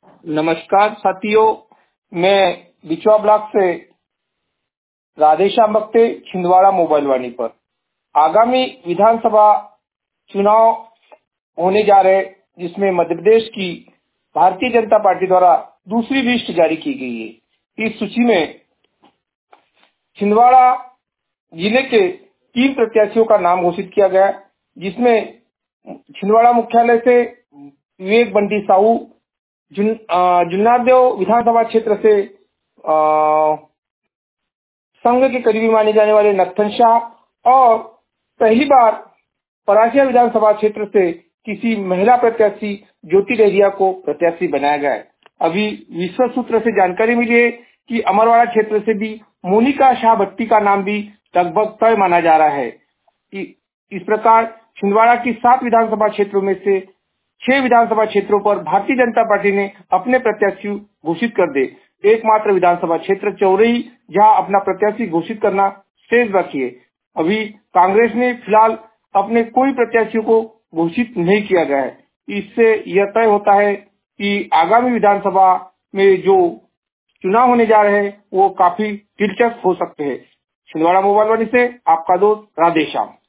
नमस्कार साथियों, मैं बिचवा ब्लॉक से राधेश्याम बख्ते छिंदवाड़ा मोबाइल वाणी पर आगामी विधानसभा चुनाव होने जा रहे, जिसमें मध्य प्रदेश की भारतीय जनता पार्टी द्वारा दूसरी लिस्ट जारी की गई है। इस सूची में छिंदवाड़ा जिले के 3 प्रत्याशियों का नाम घोषित किया गया, जिसमें छिंदवाड़ा मुख्यालय से विवेक बंटी साहू, जुन्नारदेव विधानसभा क्षेत्र से संघ के करीबी माने जाने वाले नत्थन शाह और पहली बार परासिया विधानसभा क्षेत्र से किसी महिला प्रत्याशी ज्योति डेहरिया को प्रत्याशी बनाया गया है। अभी विश्व सूत्र से जानकारी मिली है कि अमरवाड़ा क्षेत्र से भी मोनिका शाह भट्टी का नाम भी लगभग तय माना जा रहा है। इस प्रकार छिंदवाड़ा की 7 विधानसभा क्षेत्रों में से 6 विधानसभा क्षेत्रों पर भारतीय जनता पार्टी ने अपने प्रत्याशी घोषित कर दे। एकमात्र विधानसभा क्षेत्र चौरई जहां अपना प्रत्याशी घोषित करना शेष बाकी है। अभी कांग्रेस ने फिलहाल अपने कोई प्रत्याशियों को घोषित नहीं किया गया है। इससे यह तय होता है कि आगामी विधानसभा में जो चुनाव होने जा रहे हैं वो काफी दिलचस्प हो सकते हैं। छिंदवाड़ा मोबाइल वाणी से आपका दोस्त राधेश्याम।